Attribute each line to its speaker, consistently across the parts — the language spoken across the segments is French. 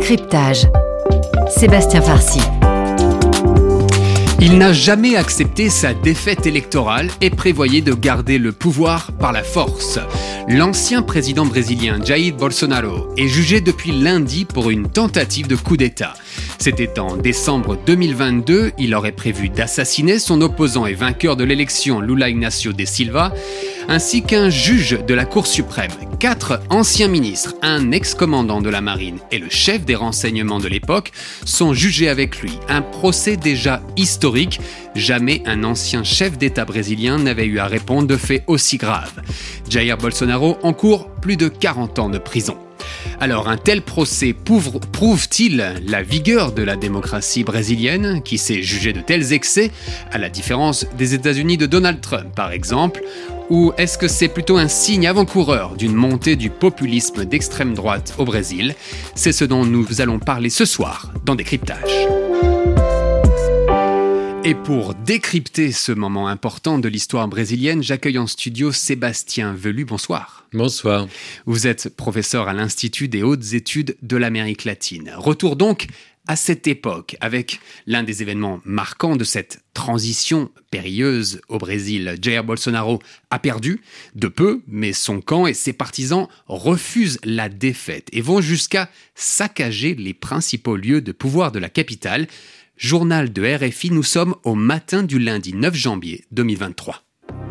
Speaker 1: Décryptage. Sébastien Farcy.
Speaker 2: Il n'a jamais accepté sa défaite électorale et prévoyait de garder le pouvoir par la force. L'ancien président brésilien Jair Bolsonaro est jugé depuis lundi pour une tentative de coup d'État. C'était en décembre 2022, il aurait prévu d'assassiner son opposant et vainqueur de l'élection Lula Inácio da Silva, ainsi qu'un juge de la Cour suprême. 4 anciens ministres, un ex-commandant de la marine et le chef des renseignements de l'époque sont jugés avec lui. Un procès déjà historique. Jamais un ancien chef d'État brésilien n'avait eu à répondre de faits aussi graves. Jair Bolsonaro encourt plus de 40 ans de prison. Alors, un tel procès prouve-t-il la vigueur de la démocratie brésilienne qui s'est jugée de tels excès, à la différence des États-Unis de Donald Trump par exemple? Ou est-ce que c'est plutôt un signe avant-coureur d'une montée du populisme d'extrême droite au Brésil? C'est ce dont nous allons parler ce soir dans Décryptage. Et pour décrypter ce moment important de l'histoire brésilienne, j'accueille en studio Sébastien Velu. Bonsoir.
Speaker 3: Bonsoir.
Speaker 2: Vous êtes professeur à l'Institut des hautes études de l'Amérique latine. Retour donc à cette époque, avec l'un des événements marquants de cette transition périlleuse au Brésil. Jair Bolsonaro a perdu, de peu, mais son camp et ses partisans refusent la défaite et vont jusqu'à saccager les principaux lieux de pouvoir de la capitale. Journal de RFI, nous sommes au matin du lundi 9 janvier 2023.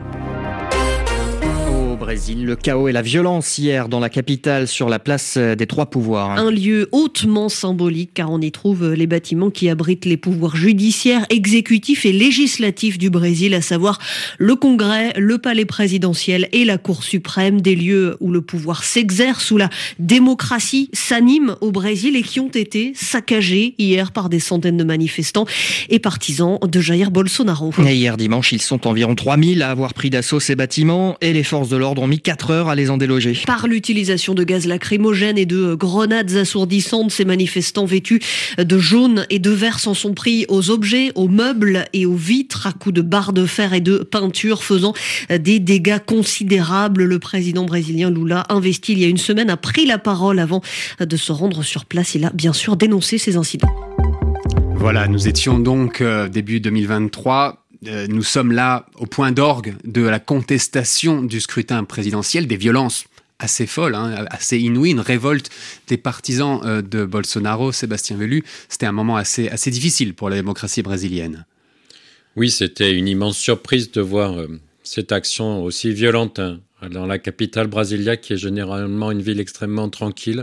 Speaker 4: Brésil, le chaos et la violence hier dans la capitale sur la place des Trois Pouvoirs.
Speaker 5: Un lieu hautement symbolique car on y trouve les bâtiments qui abritent les pouvoirs judiciaires, exécutifs et législatifs du Brésil, à savoir le Congrès, le palais présidentiel et la Cour suprême, des lieux où le pouvoir s'exerce, où la démocratie s'anime au Brésil et qui ont été saccagés hier par des centaines de manifestants et partisans de Jair Bolsonaro.
Speaker 4: Et hier dimanche, ils sont environ 3000 à avoir pris d'assaut ces bâtiments et les forces de l'ordre ont mis 4 heures à les en déloger.
Speaker 5: Par l'utilisation de gaz lacrymogène et de grenades assourdissantes, ces manifestants vêtus de jaune et de vert s'en sont pris aux objets, aux meubles et aux vitres à coups de barres de fer et de peinture, faisant des dégâts considérables. Le président brésilien Lula, investi il y a une semaine, a pris la parole avant de se rendre sur place. Il a bien sûr dénoncé ces incidents.
Speaker 2: Voilà, nous étions donc début 2023. Nous sommes là au point d'orgue de la contestation du scrutin présidentiel, des violences assez folles, assez inouïes, une révolte des partisans de Bolsonaro. Sébastien Velu, c'était un moment assez difficile pour la démocratie brésilienne.
Speaker 3: Oui, c'était une immense surprise de voir cette action aussi violente dans la capitale brésilienne, qui est généralement une ville extrêmement tranquille.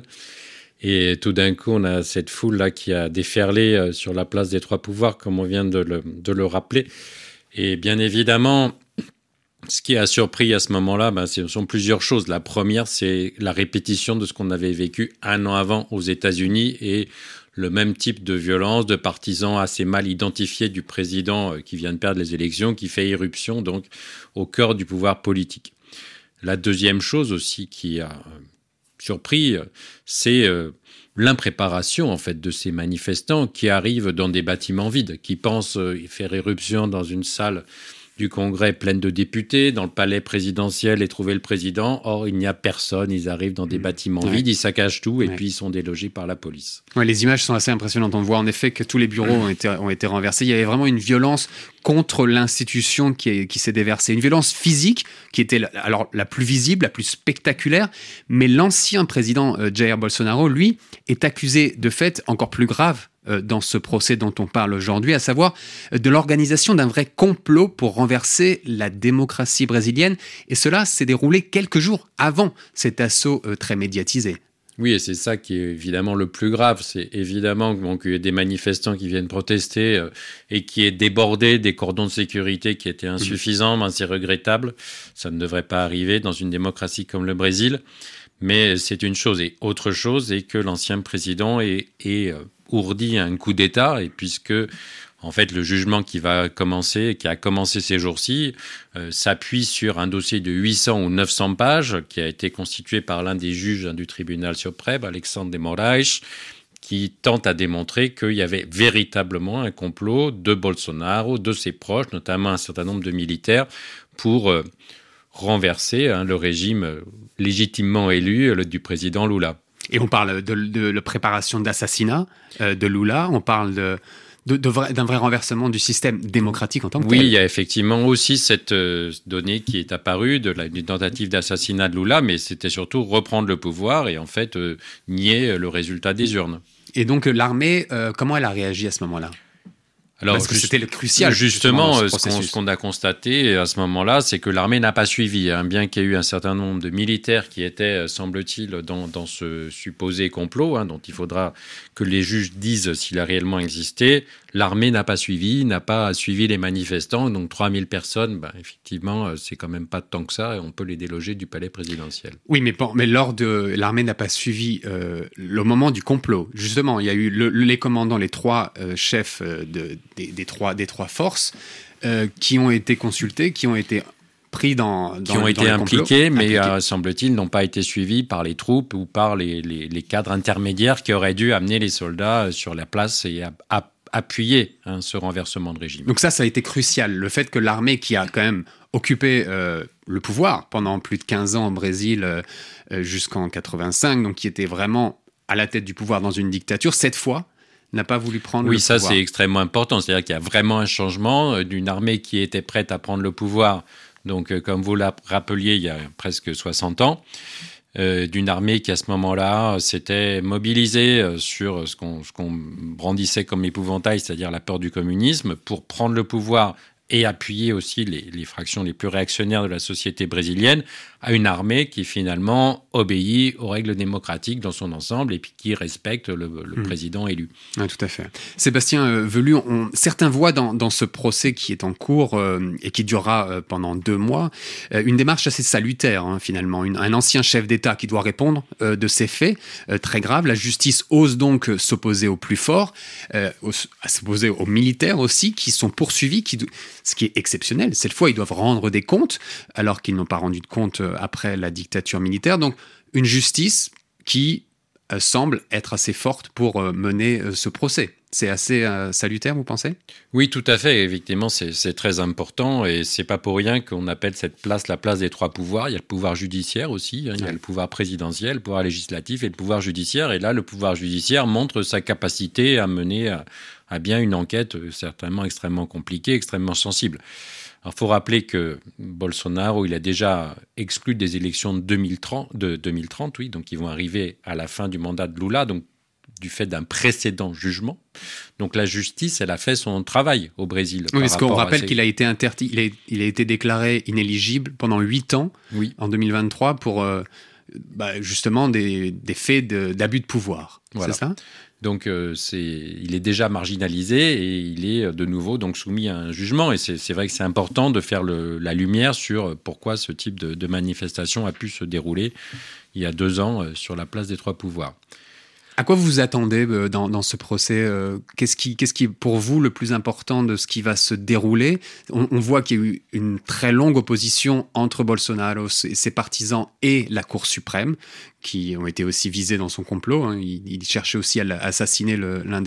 Speaker 3: Et tout d'un coup, on a cette foule-là qui a déferlé sur la place des Trois Pouvoirs, comme on vient de le rappeler. Et bien évidemment, ce qui a surpris à ce moment-là, ce sont plusieurs choses. La première, c'est la répétition de ce qu'on avait vécu un an avant aux États-Unis et le même type de violence, de partisans assez mal identifiés du président qui vient de perdre les élections, qui fait irruption donc au cœur du pouvoir politique. La deuxième chose aussi qui a surpris, c'est l'impréparation en fait de ces manifestants qui arrivent dans des bâtiments vides, qui pensent faire éruption dans une salle du Congrès pleine de députés, dans le palais présidentiel et trouver le président. Or, il n'y a personne, ils arrivent dans des bâtiments vides, ils saccagent tout et puis ils sont délogés par la police.
Speaker 2: Ouais, les images sont assez impressionnantes. On voit en effet que tous les bureaux ont été renversés. Il y avait vraiment une violence contre l'institution qui s'est déversée. Une violence physique qui était alors la plus visible, la plus spectaculaire. Mais l'ancien président Jair Bolsonaro, lui, est accusé de faits encore plus graves dans ce procès dont on parle aujourd'hui, à savoir de l'organisation d'un vrai complot pour renverser la démocratie brésilienne. Et cela s'est déroulé quelques jours avant cet assaut très médiatisé.
Speaker 3: Oui, et c'est ça qui est évidemment le plus grave. C'est évidemment qu'il y ait des manifestants qui viennent protester et qui aient débordé des cordons de sécurité qui étaient insuffisants. C'est regrettable. Ça ne devrait pas arriver dans une démocratie comme le Brésil. Mais c'est une chose. Et autre chose est que l'ancien président est ourdi un coup d'État, et puisque en fait le jugement qui a commencé ces jours-ci, s'appuie sur un dossier de 800 ou 900 pages qui a été constitué par l'un des juges du tribunal suprême, Alexandre de Moraes, qui tente à démontrer qu'il y avait véritablement un complot de Bolsonaro, de ses proches, notamment un certain nombre de militaires, pour renverser le régime légitimement élu du président Lula.
Speaker 2: Et on parle de la préparation d'assassinat de Lula, on parle d'un vrai renversement du système démocratique en tant que tel.
Speaker 3: Oui, il y a effectivement aussi cette donnée qui est apparue d'une tentative d'assassinat de Lula, mais c'était surtout reprendre le pouvoir et en fait nier le résultat des urnes.
Speaker 2: Et donc l'armée, comment elle a réagi à ce moment-là ?
Speaker 3: Alors,
Speaker 2: parce que c'était le crucial.
Speaker 3: Justement, ce qu'on a constaté à ce moment-là, c'est que l'armée n'a pas suivi. Bien qu'il y ait eu un certain nombre de militaires qui étaient, semble-t-il, dans ce supposé complot, dont il faudra que les juges disent s'il a réellement existé, l'armée n'a pas suivi les manifestants. Donc 3000 personnes, effectivement, c'est quand même pas tant que ça et on peut les déloger du palais présidentiel.
Speaker 2: Oui, mais lors de... L'armée n'a pas suivi le moment du complot. Justement, il y a eu les commandants, les trois chefs des trois forces qui ont été consultés, qui ont été pris qui ont été
Speaker 3: impliqués, mais semble-t-il n'ont pas été suivis par les troupes ou par les cadres intermédiaires qui auraient dû amener les soldats sur la place et appuyer ce renversement de régime.
Speaker 2: Donc ça a été crucial. Le fait que l'armée qui a quand même occupé le pouvoir pendant plus de 15 ans au Brésil jusqu'en 85, donc qui était vraiment à la tête du pouvoir dans une dictature, cette fois n'a pas voulu prendre le pouvoir.
Speaker 3: Oui, ça c'est extrêmement important. C'est-à-dire qu'il y a vraiment un changement d'une armée qui était prête à prendre le pouvoir, donc comme vous le rappeliez, il y a presque 60 ans, d'une armée qui à ce moment-là s'était mobilisée sur ce qu'on brandissait comme épouvantail, c'est-à-dire la peur du communisme, pour prendre le pouvoir et appuyer aussi les fractions les plus réactionnaires de la société brésilienne, à une armée qui finalement obéit aux règles démocratiques dans son ensemble et puis qui respecte le président élu.
Speaker 2: Ah, tout à fait. Sébastien Velu, certains voient dans ce procès qui est en cours et qui durera pendant 2 mois, une démarche assez salutaire finalement. Un ancien chef d'État qui doit répondre de ces faits très graves. La justice ose donc s'opposer aux plus forts, s'opposer aux militaires aussi qui sont poursuivis, ce qui est exceptionnel. Cette fois, ils doivent rendre des comptes alors qu'ils n'ont pas rendu de compte après la dictature militaire. Donc, une justice qui semble être assez forte pour mener ce procès. C'est assez salutaire, vous pensez ?
Speaker 3: Oui, tout à fait. Effectivement, c'est très important et c'est pas pour rien qu'on appelle cette place la place des 3 pouvoirs. Il y a le pouvoir judiciaire aussi, il y a le pouvoir présidentiel, le pouvoir législatif et le pouvoir judiciaire. Et là, le pouvoir judiciaire montre sa capacité à mener à bien une enquête certainement extrêmement compliquée, extrêmement sensible. Alors, il faut rappeler que Bolsonaro, il a déjà exclu des élections de 2030, oui, donc qui vont arriver à la fin du mandat de Lula, donc du fait d'un précédent jugement. Donc la justice, elle a fait son travail au Brésil.
Speaker 2: Oui, parce qu'on rappelle qu'il a été interdit, il a été déclaré inéligible pendant 8 ans, en 2023, pour justement des faits d'abus de pouvoir. Voilà. C'est ça ?
Speaker 3: Donc il est déjà marginalisé et il est de nouveau donc soumis à un jugement. Et c'est vrai que c'est important de faire la lumière sur pourquoi ce type de manifestation a pu se dérouler il y a 2 ans sur la place des 3 pouvoirs.
Speaker 2: À quoi vous vous attendez dans ce procès ? Qu'est-ce qui est pour vous le plus important de ce qui va se dérouler ? On voit qu'il y a eu une très longue opposition entre Bolsonaro, ses partisans et la Cour suprême, qui ont été aussi visés dans son complot. Il cherchait aussi à assassiner l'un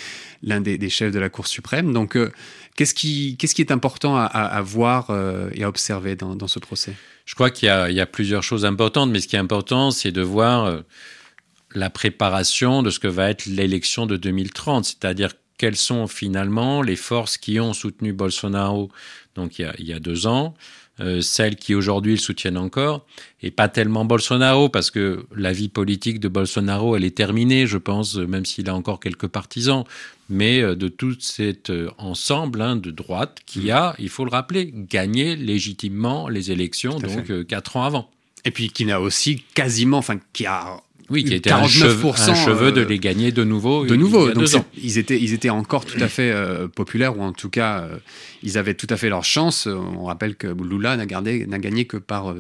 Speaker 2: des chefs de la Cour suprême. Donc, qu'est-ce qui est important à voir et à observer dans ce procès ?
Speaker 3: Je crois qu'il y a plusieurs choses importantes, mais ce qui est important, c'est de voir la préparation de ce que va être l'élection de 2030, c'est-à-dire quelles sont finalement les forces qui ont soutenu Bolsonaro donc il y a 2 ans, celles qui aujourd'hui le soutiennent encore, et pas tellement Bolsonaro, parce que la vie politique de Bolsonaro, elle est terminée, je pense, même s'il a encore quelques partisans, mais de tout cet ensemble de droite qui a, il faut le rappeler, gagné légitimement les élections, donc 4 ans avant.
Speaker 2: Et puis qui n'a aussi quasiment, qui a...
Speaker 3: Oui, qui était un cheveu de les gagner de nouveau.
Speaker 2: Donc ils étaient encore tout à fait populaires, ou en tout cas, ils avaient tout à fait leur chance. On rappelle que Lula n'a gagné que par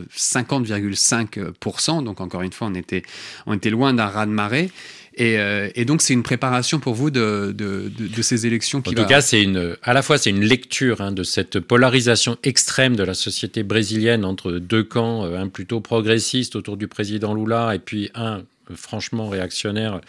Speaker 2: 50,5%. Donc encore une fois, on était loin d'un raz-de-marée. Et donc c'est une préparation pour vous de ces élections qui
Speaker 3: En tout cas, à la fois c'est une lecture de cette polarisation extrême de la société brésilienne entre 2 camps, un plutôt progressiste autour du président Lula et puis un franchement réactionnaire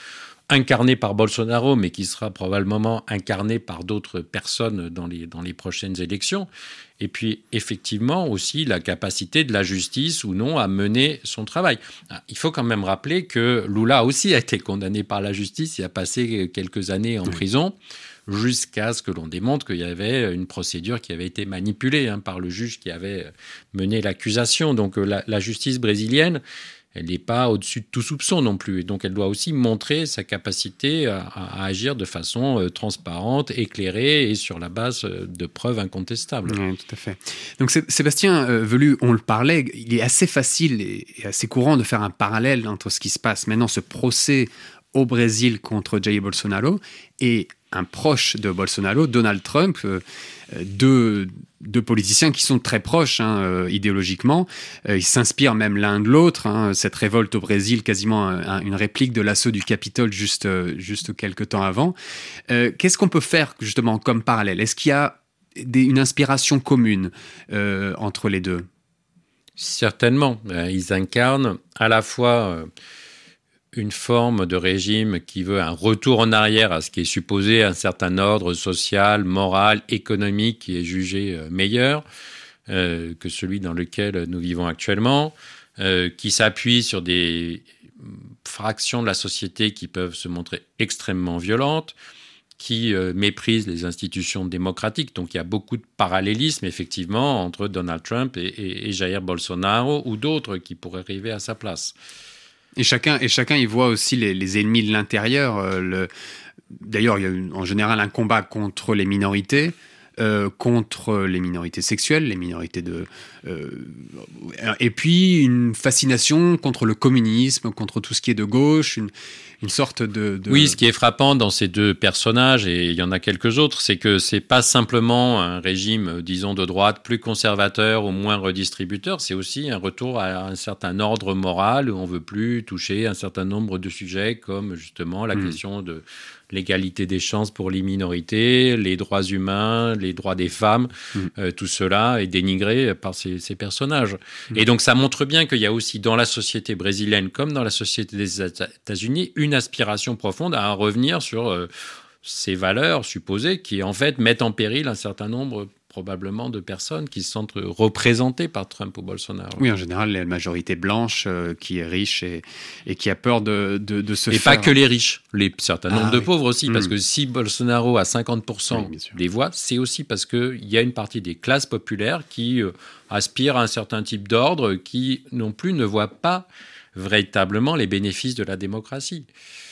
Speaker 3: incarné par Bolsonaro, mais qui sera probablement incarné par d'autres personnes dans les prochaines élections. Et puis, effectivement, aussi la capacité de la justice ou non à mener son travail. Il faut quand même rappeler que Lula aussi a été condamné par la justice et a passé quelques années en prison, jusqu'à ce que l'on démontre qu'il y avait une procédure qui avait été manipulée par le juge qui avait mené l'accusation. Donc, la justice brésilienne, elle n'est pas au-dessus de tout soupçon non plus. Et donc, elle doit aussi montrer sa capacité à agir de façon transparente, éclairée et sur la base de preuves incontestables.
Speaker 2: Oui, tout à fait. Donc, Sébastien Velu, on le parlait, il est assez facile et assez courant de faire un parallèle entre ce qui se passe maintenant, ce procès au Brésil contre Jair Bolsonaro, et un proche de Bolsonaro, Donald Trump, deux politiciens qui sont très proches idéologiquement. Ils s'inspirent même l'un de l'autre. Cette révolte au Brésil, quasiment une réplique de l'assaut du Capitole juste quelques temps avant. Qu'est-ce qu'on peut faire justement comme parallèle ? Est-ce qu'il y a une inspiration commune entre les deux ?
Speaker 3: Certainement. Ils incarnent à la fois une forme de régime qui veut un retour en arrière à ce qui est supposé un certain ordre social, moral, économique qui est jugé meilleur que celui dans lequel nous vivons actuellement, qui s'appuie sur des fractions de la société qui peuvent se montrer extrêmement violentes, qui méprisent les institutions démocratiques. Donc il y a beaucoup de parallélisme, effectivement, entre Donald Trump et Jair Bolsonaro ou d'autres qui pourraient arriver à sa place.
Speaker 2: Et chacun y voit aussi les ennemis de l'intérieur. D'ailleurs, il y a en général un combat contre les minorités, contre les minorités sexuelles, les minorités et puis une fascination contre le communisme, contre tout ce qui est de gauche, une sorte de...
Speaker 3: Oui, ce qui est frappant dans ces deux personnages, et il y en a quelques autres, c'est que c'est pas simplement un régime, disons, de droite plus conservateur ou moins redistributeur, c'est aussi un retour à un certain ordre moral où on veut plus toucher un certain nombre de sujets comme justement la question de l'égalité des chances pour les minorités, les droits humains, les droits des femmes, tout cela est dénigré par ces personnages. Et donc ça montre bien qu'il y a aussi dans la société brésilienne comme dans la société des États-Unis une aspiration profonde à revenir sur ces valeurs supposées qui en fait mettent en péril un certain nombre probablement de personnes qui se sentent représentées par Trump ou Bolsonaro.
Speaker 2: Oui, en général, la majorité blanche qui est riche et qui a peur de se faire...
Speaker 3: Et pas que les riches, certains nombre de pauvres aussi, parce que si Bolsonaro a 50% des voix, c'est aussi parce qu'il y a une partie des classes populaires qui aspirent à un certain type d'ordre, qui non plus ne voient pas véritablement les bénéfices de la démocratie.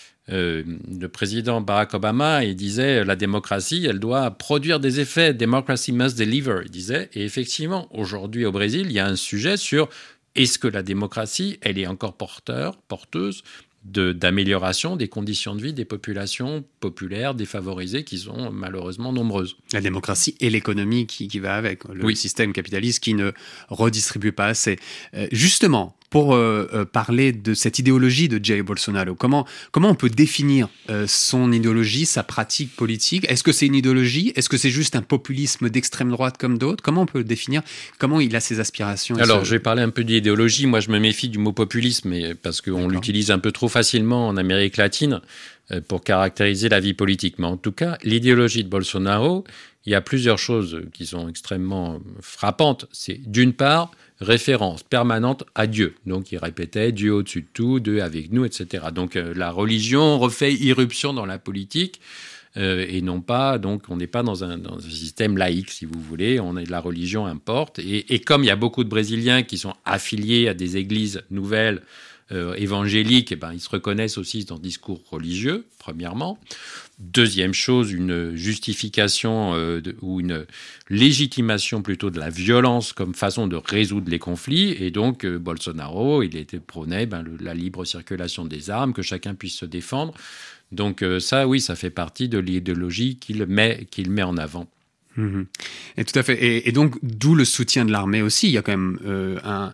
Speaker 3: Le président Barack Obama, il disait la démocratie, elle doit produire des effets. Democracy must deliver, il disait. Et effectivement, aujourd'hui au Brésil, il y a un sujet sur est-ce que la démocratie, elle est encore porteuse d'amélioration des conditions de vie des populations populaires défavorisées qui sont malheureusement nombreuses.
Speaker 2: La démocratie et l'économie qui va avec, le système capitaliste qui ne redistribue pas assez. Justement, pour parler de cette idéologie de Jair Bolsonaro, comment on peut définir son idéologie, sa pratique politique ? Est-ce que c'est une idéologie ? Est-ce que c'est juste un populisme d'extrême droite comme d'autres ? Comment on peut définir comment il a ses aspirations ?
Speaker 3: Alors, je vais parler un peu d'idéologie. Moi, je me méfie du mot populisme parce qu'on l'utilise un peu trop facilement en Amérique latine pour caractériser la vie politique. Mais en tout cas, l'idéologie de Bolsonaro, il y a plusieurs choses qui sont extrêmement frappantes. C'est d'une part, référence permanente à Dieu. Donc, il répétait Dieu au-dessus de tout, Dieu avec nous, etc. Donc, la religion refait irruption dans la politique et non pas, donc, on n'est pas dans un système laïque, si vous voulez. La religion importe. Et comme il y a beaucoup de Brésiliens qui sont affiliés à des églises nouvelles, évangéliques, ils se reconnaissent aussi dans le discours religieux, premièrement. Deuxième chose, une justification ou une légitimation plutôt de la violence comme façon de résoudre les conflits. Et donc, Bolsonaro, il était prôné la libre circulation des armes, que chacun puisse se défendre. Donc ça, oui, ça fait partie de l'idéologie qu'il met en avant.
Speaker 2: Et tout à fait. Et donc, d'où le soutien de l'armée aussi. Il y a quand même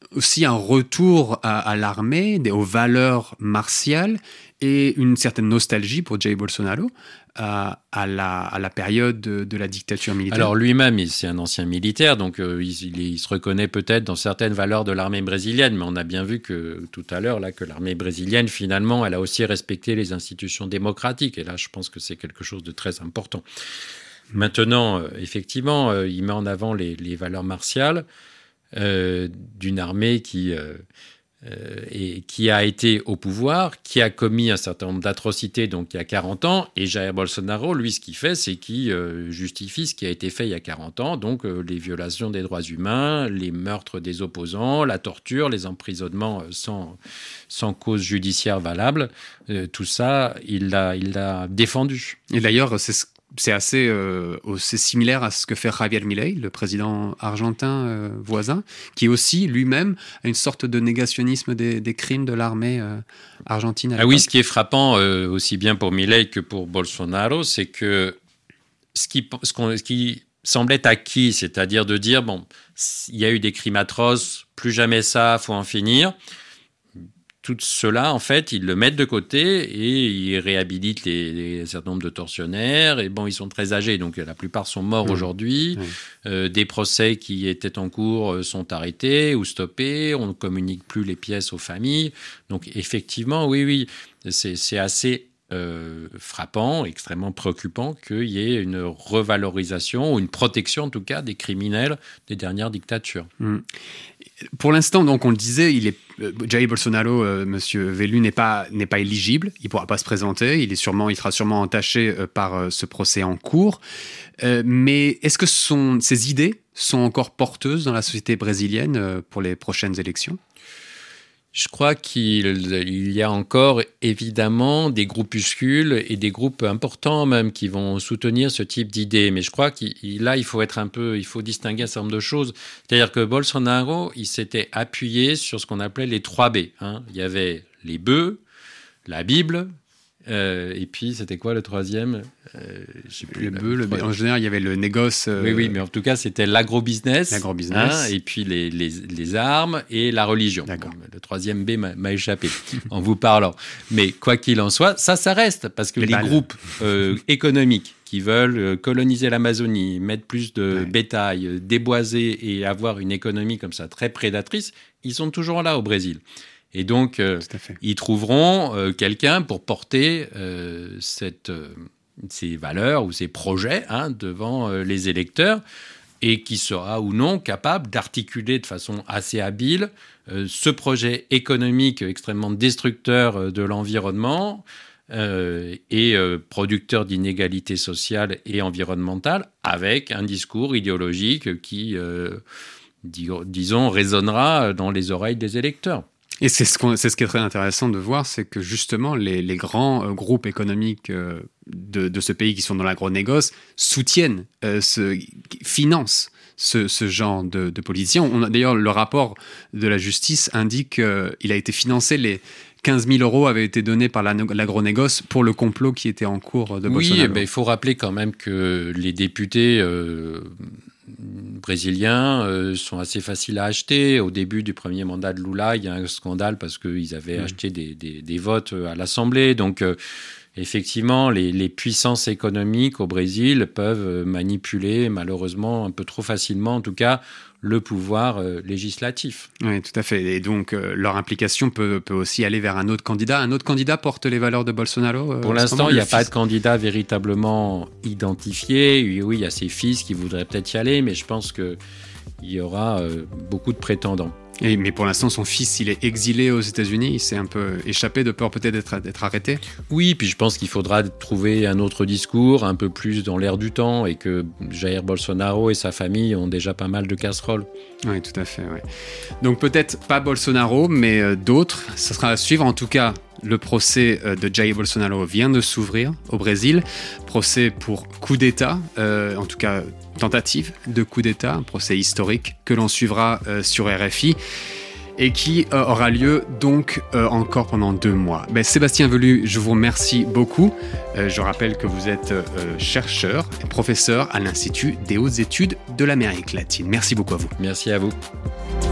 Speaker 2: aussi un retour à l'armée, aux valeurs martiales et une certaine nostalgie pour Jair Bolsonaro à la période de la dictature militaire.
Speaker 3: Alors lui-même, c'est un ancien militaire, donc il se reconnaît peut-être dans certaines valeurs de l'armée brésilienne, mais on a bien vu que tout à l'heure là, que l'armée brésilienne, finalement, elle a aussi respecté les institutions démocratiques. Et là, je pense que c'est quelque chose de très important. Maintenant, effectivement, il met en avant les valeurs martiales d'une armée qui a été au pouvoir, qui a commis un certain nombre d'atrocités donc il y a 40 ans. Et Jair Bolsonaro, lui, ce qu'il fait, c'est qu'il justifie ce qui a été fait il y a 40 ans, donc les violations des droits humains, les meurtres des opposants, la torture, les emprisonnements sans cause judiciaire valable. Tout ça, il l'a défendu.
Speaker 2: Et d'ailleurs, c'est assez similaire à ce que fait Javier Milei, le président argentin voisin, qui aussi, lui-même, a une sorte de négationnisme des crimes de l'armée argentine.
Speaker 3: Ah oui, ce qui est frappant, aussi bien pour Milei que pour Bolsonaro, c'est que ce qui semblait acquis, c'est-à-dire de dire, bon, il y a eu des crimes atroces, plus jamais ça, faut en finir. Tout cela, en fait, ils le mettent de côté et ils réhabilitent un certain nombre de tortionnaires. Et bon, ils sont très âgés, donc la plupart sont morts aujourd'hui. Des procès qui étaient en cours sont arrêtés ou stoppés. On ne communique plus les pièces aux familles. Donc, effectivement, oui, c'est assez frappant, extrêmement préoccupant qu'il y ait une revalorisation ou une protection, en tout cas, des criminels des dernières dictatures.
Speaker 2: Pour l'instant, donc on le disait, Jair Bolsonaro, Monsieur Velu, n'est pas éligible. Il ne pourra pas se présenter. Il sera sûrement entaché par ce procès en cours. Mais est-ce que ses idées sont encore porteuses dans la société brésilienne pour les prochaines élections ?
Speaker 3: Je crois qu'il y a encore évidemment des groupuscules et des groupes importants même qui vont soutenir ce type d'idées. Mais je crois il faut distinguer un certain nombre de choses. C'est-à-dire que Bolsonaro, il s'était appuyé sur ce qu'on appelait les 3 B. Il y avait les bœufs, la Bible, et puis c'était quoi le troisième ? Je sais plus.
Speaker 2: Le bœuf, en général, il y avait le négoce.
Speaker 3: Oui, mais en tout cas, c'était l'agrobusiness. Et puis les armes et la religion.
Speaker 2: D'accord.
Speaker 3: Le 3e B m'a échappé en vous parlant. Mais quoi qu'il en soit, ça reste, parce que les groupes économiques qui veulent coloniser l'Amazonie, mettre plus de bétail, déboiser et avoir une économie comme ça très prédatrice, ils sont toujours là au Brésil. Et donc, ils trouveront quelqu'un pour porter ces valeurs ou ces projets devant les électeurs et qui sera ou non capable d'articuler de façon assez habile ce projet économique extrêmement destructeur de l'environnement et producteur d'inégalités sociales et environnementales avec un discours idéologique qui, disons, résonnera dans les oreilles des électeurs.
Speaker 2: Et c'est ce qui est très intéressant de voir, c'est que justement les grands groupes économiques de ce pays qui sont dans l'agronégoce soutiennent, financent ce genre de politiciens. D'ailleurs, le rapport de la justice indique qu'il a été financé, les 15 000 euros avaient été donnés par l'agronégoce pour le complot qui était en cours de Bolsonaro.
Speaker 3: Oui, il faut rappeler quand même que les députés brésiliens sont assez faciles à acheter. Au début du premier mandat de Lula, il y a un scandale parce qu'ils avaient acheté des votes à l'Assemblée. Donc, effectivement, les puissances économiques au Brésil peuvent manipuler, malheureusement, un peu trop facilement, en tout cas, le pouvoir législatif.
Speaker 2: Oui, tout à fait. Et donc, leur implication peut aussi aller vers un autre candidat. Un autre candidat porte les valeurs de Bolsonaro
Speaker 3: Pour l'instant, il n'y a pas de candidat véritablement identifié. Oui, il y a ses fils qui voudraient peut-être y aller, mais je pense qu'il y aura beaucoup de prétendants.
Speaker 2: Mais pour l'instant, son fils, il est exilé aux États-Unis. Il s'est un peu échappé de peur peut-être d'être arrêté.
Speaker 3: Oui, puis je pense qu'il faudra trouver un autre discours, un peu plus dans l'air du temps, et que Jair Bolsonaro et sa famille ont déjà pas mal de casseroles.
Speaker 2: Oui, tout à fait. Ouais. Donc peut-être pas Bolsonaro, mais d'autres. Ça sera à suivre. En tout cas, le procès de Jair Bolsonaro vient de s'ouvrir au Brésil. Procès pour coup d'État, en tout cas tentative de coup d'État, un procès historique que l'on suivra sur RFI et qui aura lieu donc encore pendant 2 mois. Sébastien Velu, je vous remercie beaucoup. Je rappelle que vous êtes chercheur et professeur à l'Institut des hautes études de l'Amérique latine. Merci beaucoup à vous.
Speaker 3: Merci à vous.